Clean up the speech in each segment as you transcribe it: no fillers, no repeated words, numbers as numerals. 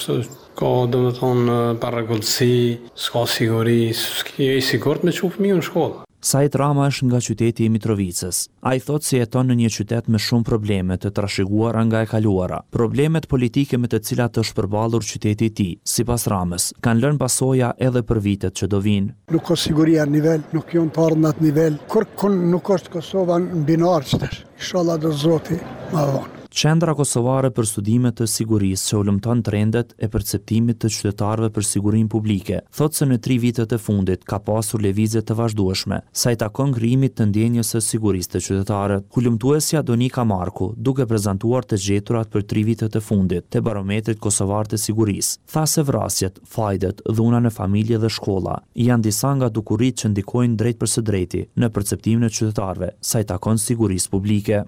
Ka do të thonë paragjallësi, s'ka siguri, s'ke i sigurt me çu fëmijën në shkollë. Sajt Rama është nga qyteti i Mitrovicës. Ai thotë se jeton në një qytet me shumë probleme të trashëguara nga e kaluara. Problemet politike me të cilat është përballur qyteti i tij, sipas Ramës, kanë lënë pasoja edhe për vitet që do vinë. Nuk ka siguri atë nivel, nuk janë të ardhur në atë nivel. Kur nuk është Kosova në binar qytet. Inshallah do Zoti ma vonë. Qendra Kosovare për Studime të Sigurisë që ulëmton trendet e perceptimit të qytetarëve për sigurinë publike, thotë se në 3 vitet e fundit ka pasur lëvizje të vazhdueshme, sa i takon ngrimit të ndjenjës së sigurisë të qytetarëve. Hulumtuesja Donika Marku, duke prezantuar të gjeturat për 3 vitet e fundit të barometrit kosovar të sigurisë, tha se vrasjet, fajdet, dhuna në familje dhe shkolla janë disa nga dukuritë që ndikojnë drejt për së drejti në perceptimin e qytetarëve, sa i takon sigurisë publike.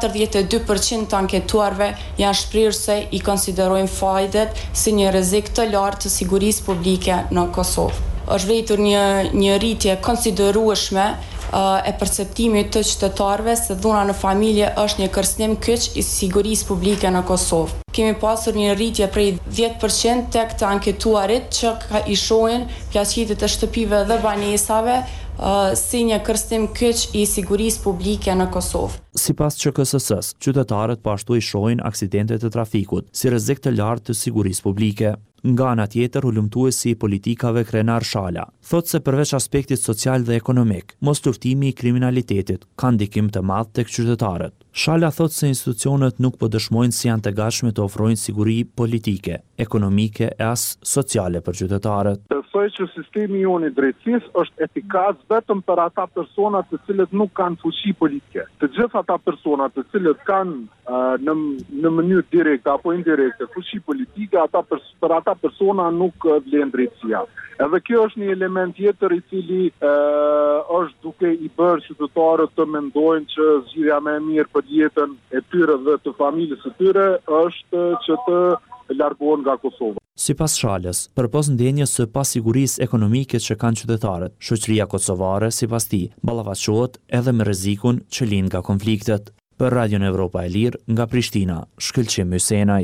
42% të anketuarve janë shprirë se i konsiderojnë fajdet si një rrezik të lartë të sigurisë publike në Kosovë. Është vërtetur një rritje konsiderueshme e perceptimit të qytetarëve se dhuna në familje është një kërcënim kyç i sigurisë publike në Kosovë. Kemi pasur një rritje prej 10% tek të anketuarit që i shohin plaqitjet e shtëpive dhe banesave si një kërcënim kyç i sigurisë publike në Kosovë. Sipas QKSS-s, qytetarët po ashtu i shohin aksidentet e trafikut si rrezik të lartë të sigurisë publike. Nga ana tjetër, hulumtuesi i politikave Krenar Shala thotë se përveç aspektit social dhe ekonomik, mos luftimi i kriminalitetit ka ndikim të madh tek qytetarët. Shala thotë se institucionet nuk po dëshmojnë si janë të gatshme të ofrojnë siguri politike, ekonomike e as sociale për qytetarët. Besoj që sistemi jonë i drejtësisë është efikas vetëm për ata persona të cilët nuk kanë fuqi politike. Të gjithë ata persona të cilët kanë në mënyrë direkte apo indirekte fuqi politike, për ata persona nuk vlen drejtësia. Edhe kjo është një element tjetër i cili është duke i bërë qytetarët të mendojnë që zgjidhja më e mirë për jetën e tyre dhe të familjes së tyre është që të largohen nga Kosova. Sipas Shalës, përpos ndjenjës së pasigurisë ekonomike që kanë qytetarët, shoqëria kosovare, sipas tij, ballafaqohet edhe me rrezikun që lind nga konfliktet. Për Radion Evropa e Lirë, nga Prishtina, Shkëlqim Hysenaj.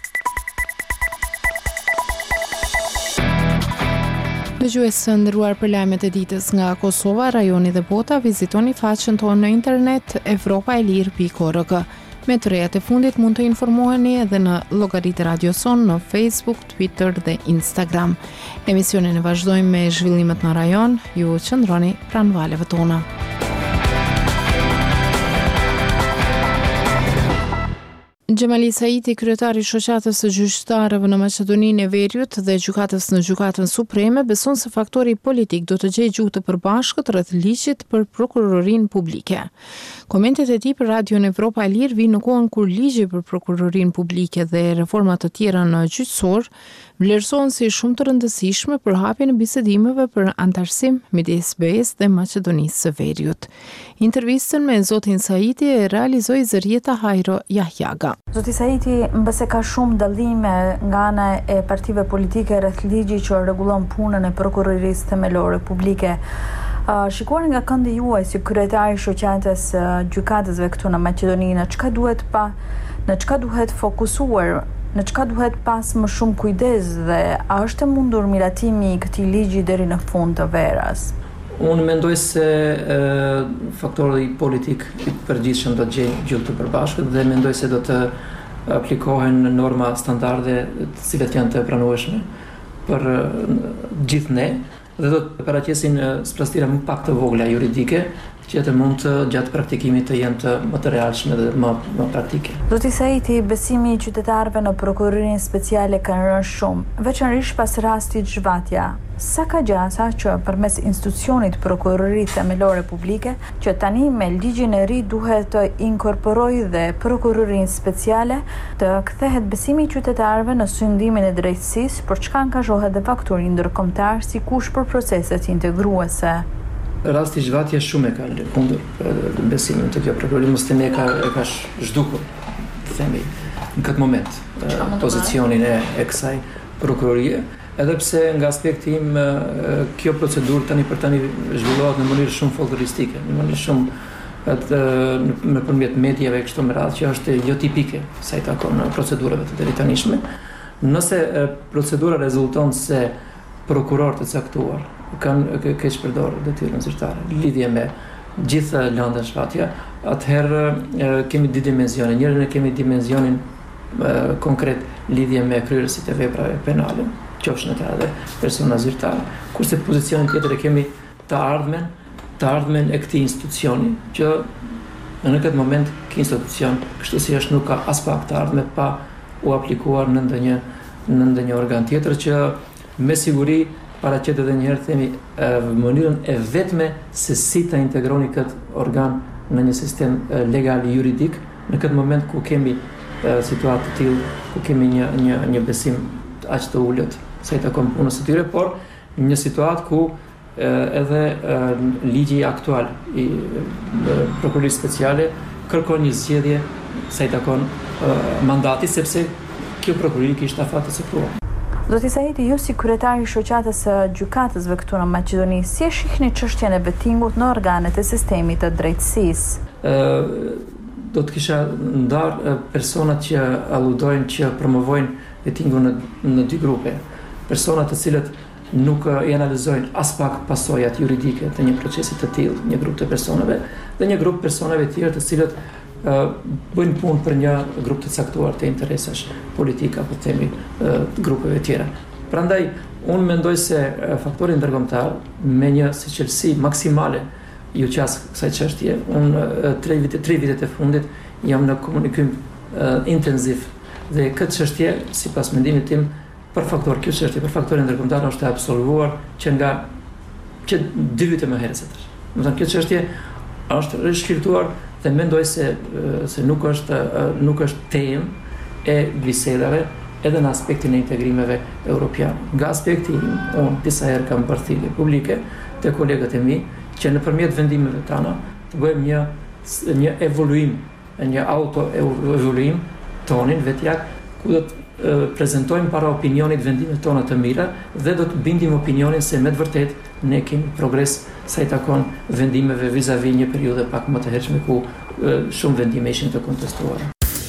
Dëgjues të nderuar, për lajmet e ditës nga Kosova, rajoni dhe bota, vizitoni faqen tonë në internet evropaelir.org. Me të rejat e fundit mund të informoheni edhe në llogaritë Radio Son në Facebook, Twitter dhe Instagram. Emisionin e vazhdojmë me zhvillimet në rajon, ju qëndroni pranë valeve tona. Xhamali Saiti, kryetari i shoqatës së gjyqtarëve në Maqedoninë e Veriut dhe gjykatës në Gjykatën Supreme, beson se faktori politik do të gjejë gjuhë të përbashkët rreth ligjit për prokurorinë publike. Komentet e tij për Radion Evropa e Lirë vinë në kohën kur ligji për prokurorinë publike dhe reforma të tjera në gjyqësor vlerësohen si shumë të rëndësishme për hapjen e bisedimeve për antarësim midis BE-s dhe Maqedonisë së Veriut. Intervistën me zotin Saiti e realizoi Zërieta Hajro Jahjaga. Zoti Saiti, mbase ka shumë dallime nga ana e partive politike rreth ligjit që rregullon punën e prokurorisë themelore publike. Shikuar nga këndi juaj si kryetari i shoqatës gjykatësve këtu në Maqedoni, në çka duhet fokusuar, në çka duhet pas më shumë kujdes dhe a është e mundur miratimi i këtij ligji deri në fund të verës? Unë mendoj se faktori politik i përgjithshëm do të gjejë gjuhë të përbashkët dhe mendoj se do të aplikohen norma standarde të cilat janë të pranueshme për gjithë ne dhe do të paraqesin splasëtira më pak të vogla juridike që të mund të gjatë praktikimit të jenë të më të realshme dhe më praktike. Zoti Saiti, besimi i qytetarëve në prokurorinë speciale ka rënë shumë, veçanërisht pas rastit Zhvatja. Sa ka gjasa që përmes institucionit prokurorisë themelore publike, që tani me ligjin e ri duhet të inkorporojë dhe prokurorinë speciale, të kthehet besimi i qytetarëve në sundimin e drejtësisë, për çka angazhohet dhe faktori ndërkombëtar si kush për proceset integruese. Rasti Zhvatja shumë e ka lëkundur besimin të kjo prokurori, mos të ne ka zhdukur, themi, në këtë moment, pozicionin e kësaj prokurorie, edhe pse nga aspekti im kjo procedurë tani zhvillohet në mënyrë shumë folkloristike, në mënyrë shumë nëpërmjet mediave kështu me radhë, që është jo tipike sa i takon procedurave të deri tanishme. Nëse procedura rezulton se prokuror të caktuar kanë keq përdorur detyrën zyrtare, lidhje me gjitha lëndën shfatja, atëherë kemi dy dimensione. Njërin e kemi dimensionin konkret lidhje me kryerësit e veprave penale, qofshin ata edhe persona zyrtare. Kurse pozicionin tjetër e kemi të ardhmen e këtij institucioni, që në këtë moment ky institucion, kështu si është, nuk ka as pak të ardhme pa u aplikuar në ndonjë organ tjetër, që me siguri paraqet edhe një herë themi mënyrën e vetme se si ta integroni këtë organ në një sistem legal juridik në këtë moment ku kemi situatë të tillë, ku kemi një besim aq të ulët sa i takon punës së tyre, por një situatë ku edhe ligji aktual i prokurorisë speciale kërkon një zgjedhje sa i takon mandati, sepse kjo prokurori kishte afat të caktuar. Zoti Saidi, ju si kryetari i shoqatës së gjykatësve këtu në Maqedoni, si e shihni çështjen e vettingut në organet e sistemit të drejtësisë? Do të kisha ndarë personat që alludojnë, që promovojnë vettingun në dy grupe. Personat të cilët nuk i analizojnë as pak pasojat juridike të një procesi të tillë, një grup të personave, dhe një grup personave të tjerë të cilët bëjnë punë për një grup të caktuar të interesash politika, apo themi grupeve tjera. Prandaj, unë mendoj se faktori ndërkombëtar me një sicilësi maksimale ju qas kësaj çështje, unë 3 vitet e fundit jam në komunikim intenziv, dhe këtë çështje, sipas mendimit tim, për faktorin ndërkombëtar është e absolvuar që 2 vite më herët se tash. Do të thonë, kjo çështje është rishqyrtuar dhe mendoj se nuk është temë e bisedave edhe në aspektin e integrimeve europian. Nga aspekti im, unë disa herë kam bërë thirrje publike te kolegët e mi që nëpërmjet vendimeve tona të bëjmë një evoluim, një auto-evoluim tonin vetjak, ku do të prezantojmë para opinionit vendimet tona të mira dhe do të bindim opinionin se me të vërtet ne kemi progres sa i takon vendimeve vis-a-vis një periudhe pak më të hershme ku shumë vendime ishin të kontestuara.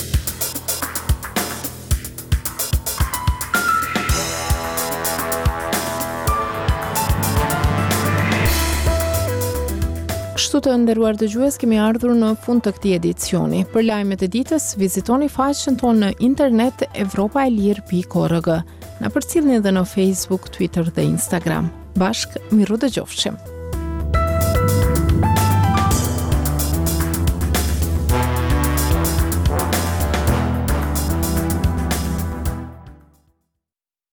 Kështu të nderuar dëgjues, kemi ardhur në fund të këtij edicioni. Për lajmet e ditës, vizitoni faqen tonë në internet evropaelir.org. Na përcjellni edhe në Facebook, Twitter dhe Instagram. Bashkë, miru dëgjofshim.